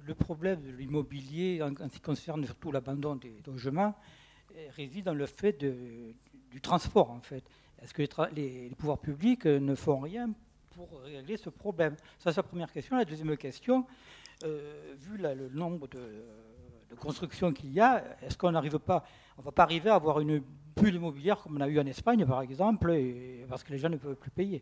le problème de l'immobilier, en ce qui concerne surtout l'abandon des logements, réside dans le fait du transport, en fait. Est-ce que les pouvoirs publics ne font rien pour régler ce problème? Ça, c'est la première question. La deuxième question, vu le nombre de constructions qu'il y a, est-ce qu'on ne va pas arriver à avoir une bulle immobilière comme on a eu en Espagne, par exemple, parce que les gens ne peuvent plus payer?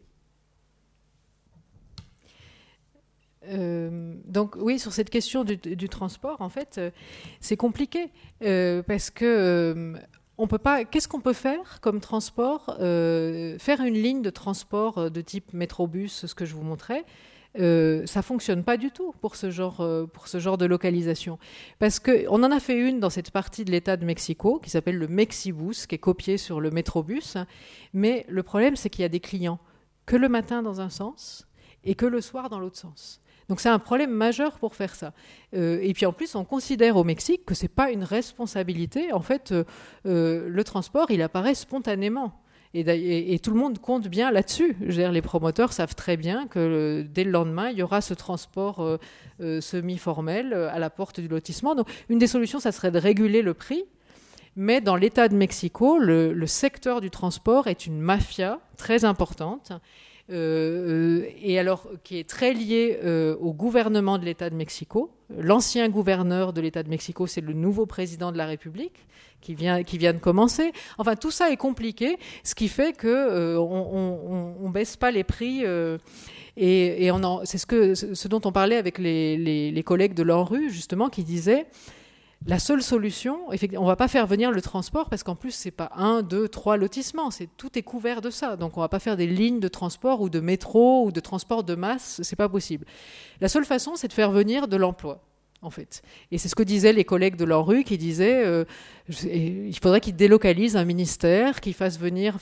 Donc oui, sur cette question du transport, en fait, c'est compliqué parce que on peut pas. Qu'est-ce qu'on peut faire comme transport? Faire une ligne de transport de type métrobus, ce que je vous montrais. Ça fonctionne pas du tout pour ce genre de localisation, parce que on en a fait une dans cette partie de l'État de Mexico qui s'appelle le Mexibus, qui est copié sur le métrobus, mais le problème c'est qu'il y a des clients que le matin dans un sens et que le soir dans l'autre sens. Donc c'est un problème majeur pour faire ça. Et puis en plus, on considère au Mexique que c'est pas une responsabilité. En fait, le transport, il apparaît spontanément. Et tout le monde compte bien là-dessus. Je veux dire, les promoteurs savent très bien que dès le lendemain, il y aura ce transport semi-formel à la porte du lotissement. Donc une des solutions, ça serait de réguler le prix. Mais dans l'État de Mexico, le secteur du transport est une mafia très importante. Et alors qui est très lié au gouvernement de l'État de Mexico. L'ancien gouverneur de l'État de Mexico, c'est le nouveau président de la République qui vient de commencer. Enfin, tout ça est compliqué, ce qui fait que on baisse pas les prix. Et c'est ce dont on parlait avec les collègues de l'ANRU, justement, qui disaient la seule solution, on ne va pas faire venir le transport parce qu'en plus, ce n'est pas 1, 2, 3 lotissements. Tout est couvert de ça. Donc, on ne va pas faire des lignes de transport ou de métro ou de transport de masse. Ce n'est pas possible. La seule façon, c'est de faire venir de l'emploi, en fait. Et c'est ce que disaient les collègues de l'ANRU qui disaient il faudrait qu'ils délocalisent un ministère, qu'ils fassent venir...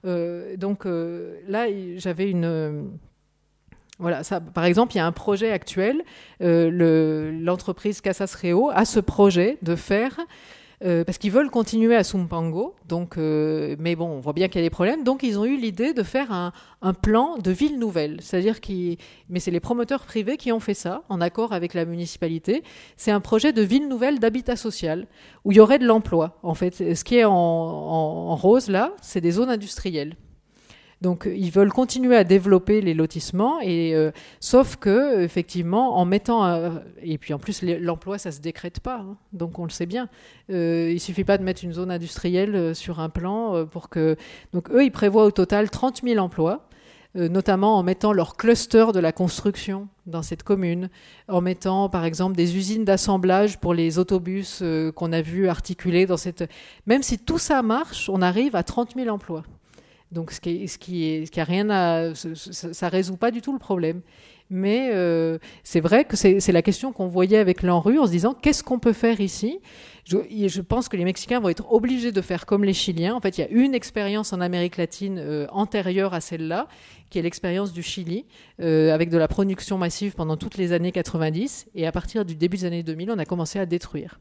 là, j'avais une... Voilà, ça, par exemple, il y a un projet actuel, l'entreprise Casas Reo a ce projet de faire, parce qu'ils veulent continuer à Zumpango, donc, mais bon, on voit bien qu'il y a des problèmes, donc ils ont eu l'idée de faire un plan de ville nouvelle, c'est-à-dire mais c'est les promoteurs privés qui ont fait ça, en accord avec la municipalité. C'est un projet de ville nouvelle d'habitat social, où il y aurait de l'emploi, en fait. Ce qui est en rose, là, c'est des zones industrielles. Donc, ils veulent continuer à développer les lotissements, sauf que, effectivement, en mettant... et puis, en plus, l'emploi, ça ne se décrète pas, hein, donc on le sait bien. Il ne suffit pas de mettre une zone industrielle sur un plan pour que... Donc, eux, ils prévoient au total 30 000 emplois, notamment en mettant leur cluster de la construction dans cette commune, en mettant, par exemple, des usines d'assemblage pour les autobus qu'on a vus articulés dans cette... Même si tout ça marche, on arrive à 30 000 emplois. Donc, ce qui a rien à... Ça résout pas du tout le problème. Mais c'est vrai que c'est la question qu'on voyait avec l'ANRU en se disant qu'est-ce qu'on peut faire ici ? Je pense que les Mexicains vont être obligés de faire comme les Chiliens. En fait, il y a une expérience en Amérique latine antérieure à celle-là, qui est l'expérience du Chili, avec de la production massive pendant toutes les années 90. Et à partir du début des années 2000, on a commencé à détruire.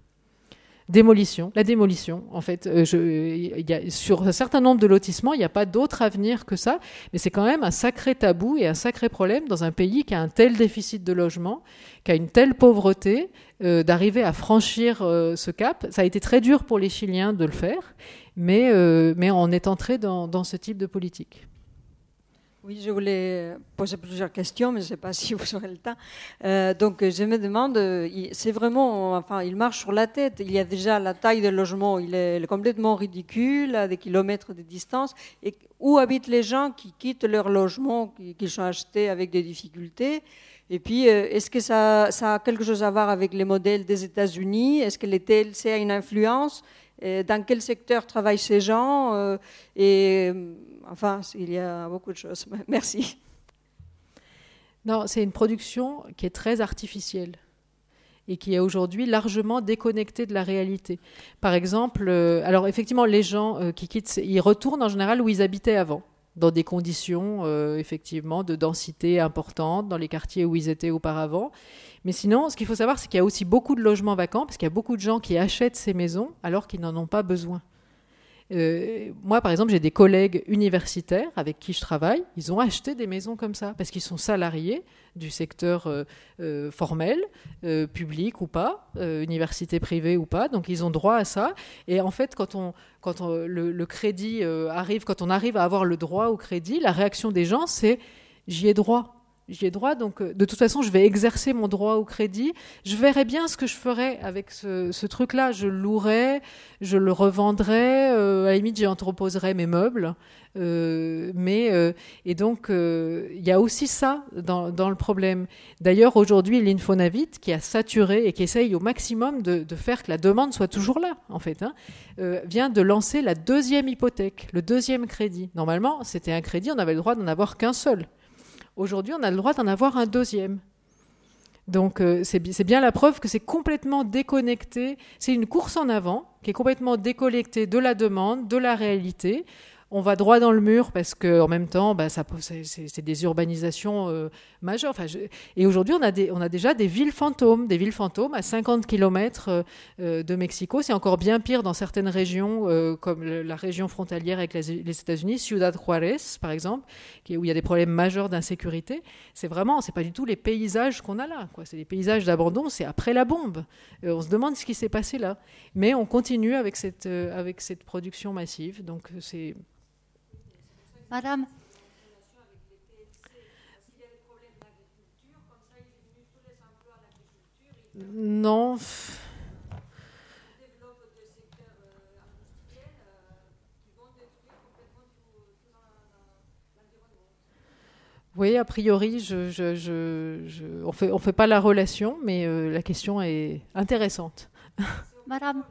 La démolition, en fait. Sur un certain nombre de lotissements, il n'y a pas d'autre avenir que ça, mais c'est quand même un sacré tabou et un sacré problème dans un pays qui a un tel déficit de logement, qui a une telle pauvreté, d'arriver à franchir ce cap. Ça a été très dur pour les Chiliens de le faire, mais on est entré dans ce type de politique. Oui, je voulais poser plusieurs questions, mais je ne sais pas si vous aurez le temps. Donc, je me demande, c'est vraiment, enfin, il marche sur la tête. Il y a déjà la taille des logements, il est complètement ridicule, à des kilomètres de distance. Et où habitent les gens qui quittent leur logement, qu'ils sont achetés avec des difficultés? Et puis, est-ce que ça a quelque chose à voir avec les modèles des États-Unis? Est-ce que les TLC a une influence? Dans quel secteur travaillent ces gens? Enfin, il y a beaucoup de choses. Merci. Non, c'est une production qui est très artificielle et qui est aujourd'hui largement déconnectée de la réalité. Par exemple, alors effectivement, les gens qui quittent, ils retournent en général où ils habitaient avant, dans des conditions effectivement de densité importante, dans les quartiers où ils étaient auparavant. Mais sinon, ce qu'il faut savoir, c'est qu'il y a aussi beaucoup de logements vacants, parce qu'il y a beaucoup de gens qui achètent ces maisons alors qu'ils n'en ont pas besoin. Moi, par exemple, j'ai des collègues universitaires avec qui je travaille. Ils ont acheté des maisons comme ça parce qu'ils sont salariés du secteur formel, public ou pas, université privée ou pas. Donc, ils ont droit à ça. Et en fait, quand le crédit arrive, quand on arrive à avoir le droit au crédit, la réaction des gens, c'est « j'y ai droit ». J'y ai droit, donc de toute façon, je vais exercer mon droit au crédit. Je verrai bien ce que je ferai avec ce truc-là. Je le louerai, je le revendrai, à la limite, j'y entreposerai mes meubles. Et donc, il y a aussi ça dans le problème. D'ailleurs, aujourd'hui, l'Infonavit, qui a saturé et qui essaye au maximum de faire que la demande soit toujours là, en fait, vient de lancer la deuxième hypothèque, le deuxième crédit. Normalement, c'était un crédit, on avait le droit d'en avoir qu'un seul. Aujourd'hui, on a le droit d'en avoir un deuxième. Donc, c'est bien la preuve que c'est complètement déconnecté. C'est une course en avant qui est complètement déconnectée de la demande, de la réalité. On va droit dans le mur parce qu'en même temps, c'est des urbanisations majeures. Et aujourd'hui, on a déjà des villes fantômes à 50 km de Mexico. C'est encore bien pire dans certaines régions, comme la région frontalière avec les États-Unis, Ciudad Juárez, par exemple, où il y a des problèmes majeurs d'insécurité. C'est pas du tout les paysages qu'on a là, quoi. C'est des paysages d'abandon, c'est après la bombe. On se demande ce qui s'est passé là. Mais on continue avec cette production massive. Donc, c'est... Madame, non. Oui, a priori, on fait pas la relation, mais la question est intéressante. Madame,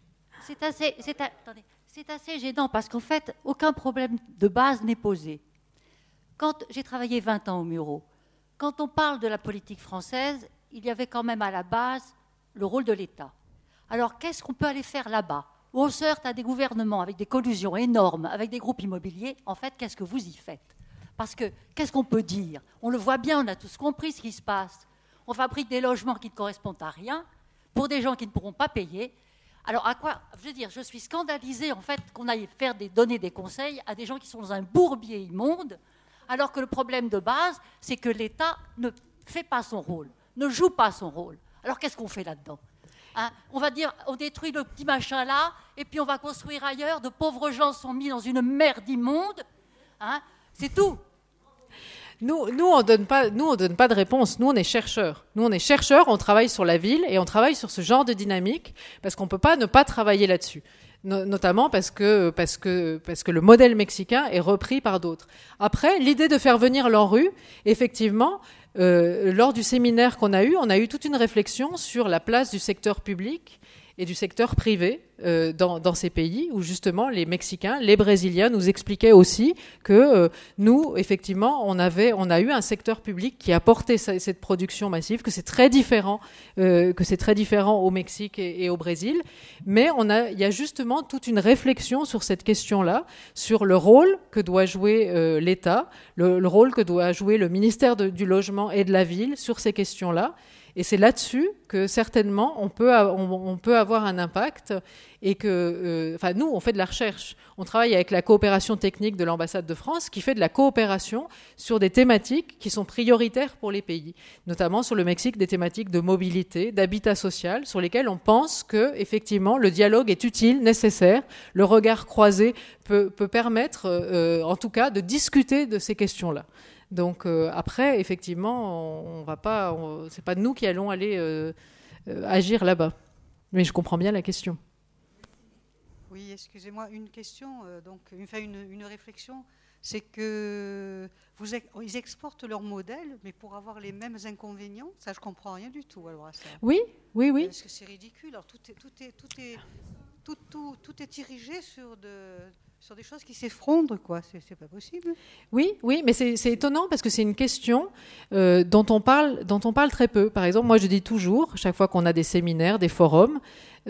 c'est assez gênant parce qu'en fait, aucun problème de base n'est posé. Quand j'ai travaillé 20 ans au Muro, quand on parle de la politique française, il y avait quand même à la base le rôle de l'État. Alors, qu'est-ce qu'on peut aller faire là-bas, où on se heurte à des gouvernements avec des collusions énormes, avec des groupes immobiliers? En fait, qu'est-ce que vous y faites? Parce que, qu'est-ce qu'on peut dire? On le voit bien, on a tous compris ce qui se passe. On fabrique des logements qui ne correspondent à rien, pour des gens qui ne pourront pas payer. Alors, à quoi? Je veux dire, je suis scandalisée, en fait, qu'on aille donner des conseils à des gens qui sont dans un bourbier immonde, alors que le problème de base, c'est que l'État ne fait pas son rôle, ne joue pas son rôle. Alors, qu'est-ce qu'on fait là-dedans? On va dire, on détruit le petit machin là, et puis on va construire ailleurs. De pauvres gens sont mis dans une merde immonde. C'est tout. Nous, on donne pas de réponse. Nous, on est chercheurs. On travaille sur la ville et on travaille sur ce genre de dynamique parce qu'on peut pas ne pas travailler là-dessus. Notamment parce que le modèle mexicain est repris par d'autres. Après, l'idée de faire venir l'ANRU, effectivement, lors du séminaire qu'on a eu, on a eu toute une réflexion sur la place du secteur public et du secteur privé dans ces pays où justement les Mexicains, les Brésiliens nous expliquaient aussi que nous, effectivement, on a eu un secteur public qui a porté cette production massive, que c'est très différent au Mexique et au Brésil. Mais il y a justement toute une réflexion sur cette question-là, sur le rôle que doit jouer l'État, le rôle que doit jouer le ministère du Logement et de la Ville sur ces questions-là. Et c'est là-dessus que certainement on peut avoir un impact et que, nous, on fait de la recherche. On travaille avec la coopération technique de l'ambassade de France qui fait de la coopération sur des thématiques qui sont prioritaires pour les pays, notamment sur le Mexique, des thématiques de mobilité, d'habitat social, sur lesquelles on pense que, effectivement, le dialogue est utile, nécessaire. Le regard croisé peut permettre, en tout cas, de discuter de ces questions-là. Donc après, effectivement, c'est pas nous qui allons aller agir là-bas. Mais je comprends bien la question. Oui, excusez-moi, une question, une réflexion, c'est que ils exportent leur modèle, mais pour avoir les mêmes inconvénients. Ça, je comprends rien du tout. Alors à ça. Oui. Parce que c'est ridicule. Alors tout est dirigé sur des choses qui s'effondrent, quoi. C'est pas possible. Oui, mais c'est étonnant parce que c'est une question dont on parle très peu. Par exemple, moi je dis toujours, chaque fois qu'on a des séminaires, des forums,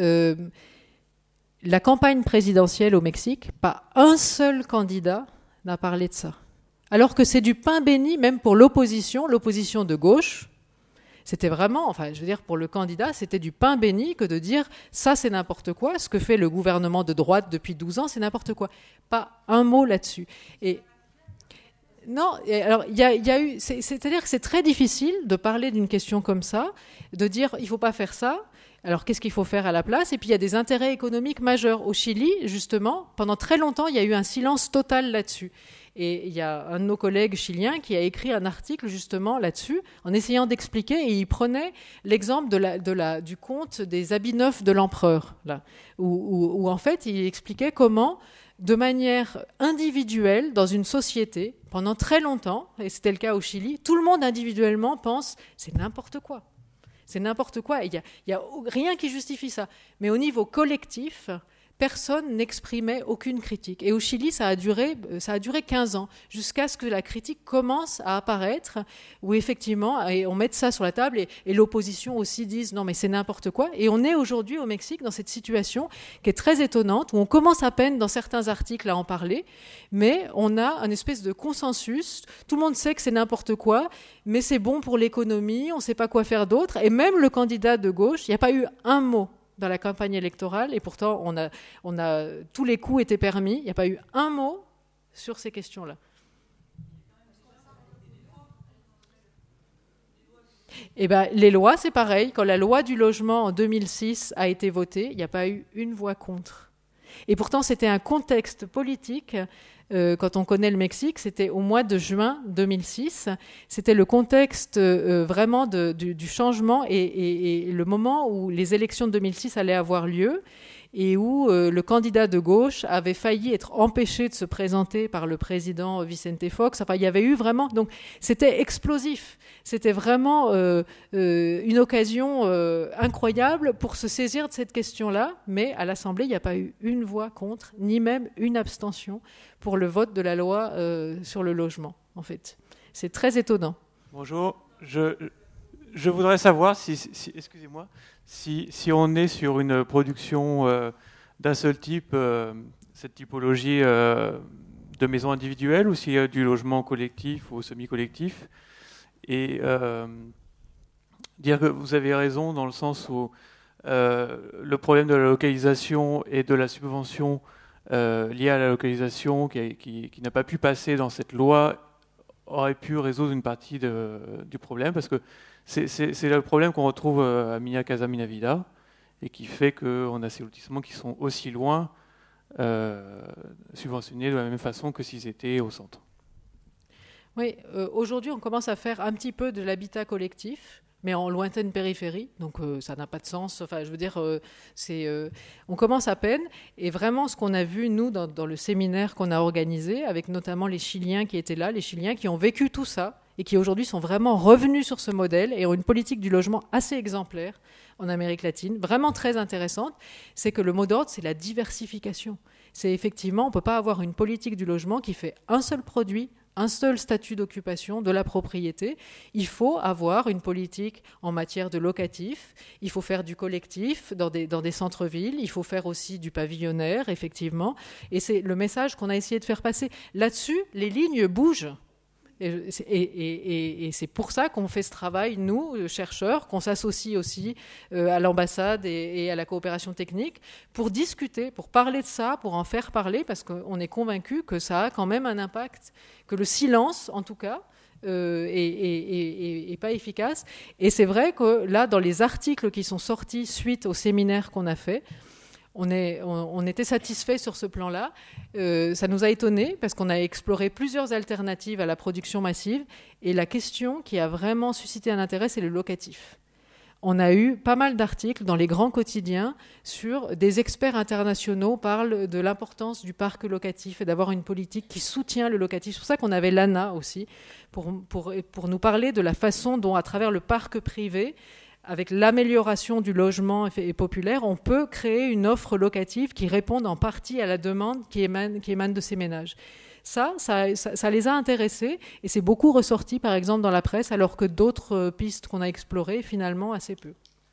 la campagne présidentielle au Mexique, pas un seul candidat n'a parlé de ça. Alors que c'est du pain béni, même pour l'opposition de gauche. C'était vraiment, enfin, je veux dire, pour le candidat, c'était du pain béni que de dire ça, c'est n'importe quoi. Ce que fait le gouvernement de droite depuis 12 ans, c'est n'importe quoi. Pas un mot là-dessus. Et non, alors il y a eu, c'est-à-dire que c'est très difficile de parler d'une question comme ça, de dire il faut pas faire ça. Alors, qu'est-ce qu'il faut faire à la place? Et puis, il y a des intérêts économiques majeurs. Au Chili, justement, pendant très longtemps, il y a eu un silence total là-dessus. Et il y a un de nos collègues chiliens qui a écrit un article, justement, là-dessus, en essayant d'expliquer, et il prenait l'exemple du conte des habits neufs de l'empereur, là, où en fait, il expliquait comment, de manière individuelle, dans une société, pendant très longtemps, et c'était le cas au Chili, tout le monde individuellement pense « c'est n'importe quoi ». C'est n'importe quoi. Il n'y a rien qui justifie ça. Mais au niveau collectif, personne n'exprimait aucune critique. Et au Chili, ça a duré 15 ans, jusqu'à ce que la critique commence à apparaître, où effectivement, et on mette ça sur la table, et l'opposition aussi dise non mais c'est n'importe quoi. Et on est aujourd'hui au Mexique dans cette situation qui est très étonnante, où on commence à peine dans certains articles à en parler, mais on a un espèce de consensus. Tout le monde sait que c'est n'importe quoi, mais c'est bon pour l'économie, on ne sait pas quoi faire d'autre. Et même le candidat de gauche, il n'y a pas eu un mot dans la campagne électorale, et pourtant tous les coups étaient permis. Il n'y a pas eu un mot sur ces questions-là. Et ben, les lois, c'est pareil. Quand la loi du logement en 2006 a été votée, il n'y a pas eu une voix contre. Et pourtant, c'était un contexte politique. Quand on connaît le Mexique, c'était au mois de juin 2006. C'était le contexte vraiment du changement et le moment où les élections de 2006 allaient avoir lieu et où le candidat de gauche avait failli être empêché de se présenter par le président Vicente Fox. Enfin, il y avait eu vraiment... Donc, c'était explosif. C'était vraiment une occasion incroyable pour se saisir de cette question-là. Mais à l'Assemblée, il n'y a pas eu une voix contre, ni même une abstention pour le vote de la loi sur le logement, en fait. C'est très étonnant. Bonjour. Je voudrais savoir excusez-moi, si on est sur une production d'un seul type, cette typologie de maisons individuelles, ou s'il y a du logement collectif ou semi-collectif. Et dire que vous avez raison dans le sens où le problème de la localisation et de la subvention liée à la localisation qui n'a pas pu passer dans cette loi aurait pu résoudre une partie du problème, parce que c'est le problème qu'on retrouve à Minha Casa Minha Vida, et qui fait qu'on a ces lotissements qui sont aussi loin subventionnés de la même façon que s'ils étaient au centre. Oui, aujourd'hui on commence à faire un petit peu de l'habitat collectif, mais en lointaine périphérie, donc ça n'a pas de sens. Enfin, je veux dire, on commence à peine. Et vraiment, ce qu'on a vu, nous, dans le séminaire qu'on a organisé, avec notamment les Chiliens qui étaient là, les Chiliens qui ont vécu tout ça, et qui aujourd'hui sont vraiment revenus sur ce modèle et ont une politique du logement assez exemplaire en Amérique latine, vraiment très intéressante, c'est que le mot d'ordre, c'est la diversification. C'est effectivement, on ne peut pas avoir une politique du logement qui fait un seul produit, un seul statut d'occupation de la propriété. Il faut avoir une politique en matière de locatif, il faut faire du collectif dans des centres-villes, il faut faire aussi du pavillonnaire, effectivement. Et c'est le message qu'on a essayé de faire passer. Là-dessus, les lignes bougent. Et c'est pour ça qu'on fait ce travail, nous, chercheurs, qu'on s'associe aussi à l'ambassade et à la coopération technique pour discuter, pour parler de ça, pour en faire parler, parce qu'on est convaincu que ça a quand même un impact, que le silence, en tout cas, est pas efficace. Et c'est vrai que là, dans les articles qui sont sortis suite au séminaire qu'on a fait, on était satisfait sur ce plan-là. Ça nous a étonnés parce qu'on a exploré plusieurs alternatives à la production massive. Et la question qui a vraiment suscité un intérêt, c'est le locatif. On a eu pas mal d'articles dans les grands quotidiens sur des experts internationaux parlent de l'importance du parc locatif et d'avoir une politique qui soutient le locatif. C'est pour ça qu'on avait l'ANA aussi, pour nous parler de la façon dont, à travers le parc privé, avec l'amélioration du logement populaire, on peut créer une offre locative qui réponde en partie à la demande qui émane de ces ménages. Ça les a intéressés et c'est beaucoup ressorti, par exemple, dans la presse, alors que d'autres pistes qu'on a explorées, finalement, assez peu.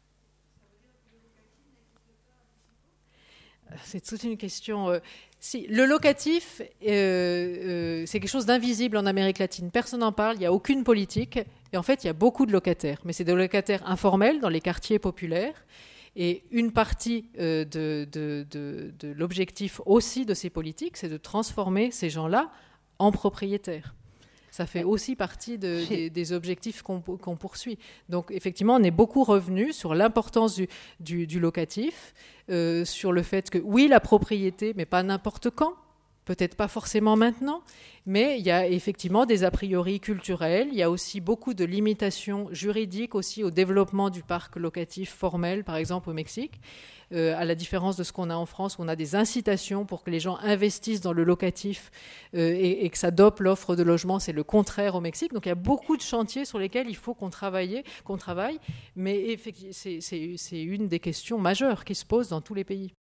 C'est toute une question. Si, le locatif, c'est quelque chose d'invisible en Amérique latine. Personne n'en parle, il n'y a aucune politique. Et en fait, il y a beaucoup de locataires, mais c'est des locataires informels dans les quartiers populaires. Et une partie de l'objectif aussi de ces politiques, c'est de transformer ces gens-là en propriétaires. Ça fait aussi partie des objectifs qu'on poursuit. Donc, effectivement, on est beaucoup revenu sur l'importance du locatif, sur le fait que, oui, la propriété, mais pas n'importe quand, peut-être pas forcément maintenant, mais il y a effectivement des a priori culturels, il y a aussi beaucoup de limitations juridiques aussi au développement du parc locatif formel, par exemple au Mexique, à la différence de ce qu'on a en France, où on a des incitations pour que les gens investissent dans le locatif et que ça dope l'offre de logement, c'est le contraire au Mexique. Donc il y a beaucoup de chantiers sur lesquels il faut qu'on travaille, mais c'est une des questions majeures qui se posent dans tous les pays.